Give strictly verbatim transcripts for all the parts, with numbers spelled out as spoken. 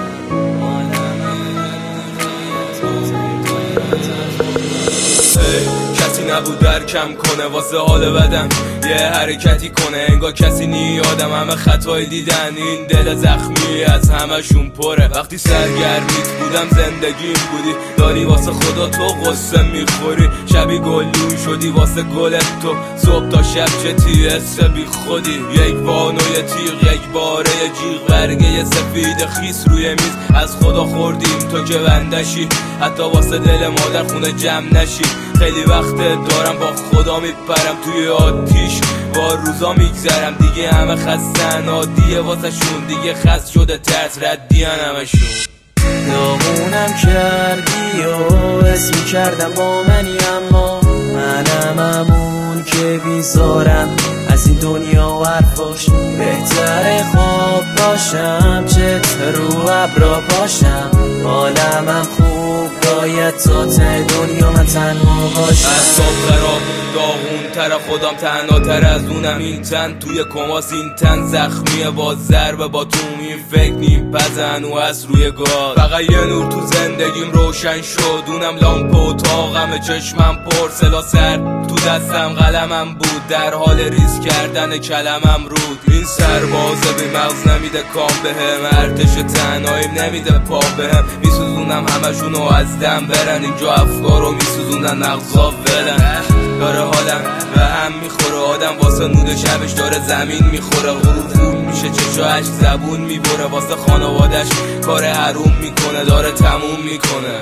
کسی نبود درکم کنه واسه حال بدم یه حرکتی کنه انگار کسی نی آدم همه خطایی دیدن این دل زخمی از همشون پره وقتی سرگرمیت بودم زندگیم بودی داری واسه خدا تو قصه میخوری شبی گلون شدی واسه گلت تو صبح تا شب چه تیسه بی خودی یک وانوی تیغ یک باره جیغ برگه سفید خیس روی میز از خدا خوردیم تو که بندشی حتی واسه دل مادر خونه جمع نشی خیلی وقت دارم با خدا میپرم توی آتیش با روزا میگذرم دیگه همه خستن عادیه واسه شون دیگه خست شده ترس ردیان همشون داغونم کردی و حس میکردم با منی اما منم همون که بیزارم از این دنیا و حرفاش بهتره خواب باشم چه رو ابرا باشم حالمم خوب باید تا ته دنیا من تنها باشم اعصاب خراب داغون تر خودم تنها تر از اونم این تن توی کماس این تن زخمیه با ضربه با توم این فکر نیم پزن و از روی گاز فقط یه نور تو زندگیم روشن شد اونم لامپ اتاقم چشمم پر سلا سر تو دستم قلمم بود در حال ریز کردن کلمم رود این سربازه بی مغز نمیده کام بهم ارتش تنهاییم نمیده پا بهم میسوزونم همشونو از دم برن اینجا افکارو میسوزونن نغزا ولن داره حالم به هم میخوره آدم واسه نود شبش داره زمین میخوره غروب فول میشه چشاش زبون میبره واسه خانوادش کار حروم میکنه داره تموم میکنه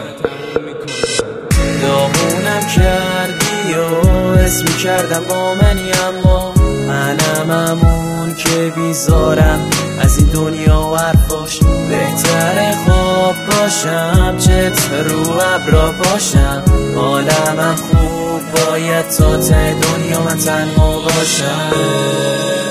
داغونم کردی و حس میکردم با منی اما منم همون که بیزارم از این دنیا و حرفاش بهتره خواب باشم چه رو ابرا باشم حالمم خوب باید تا ته دنیا من تنها باشم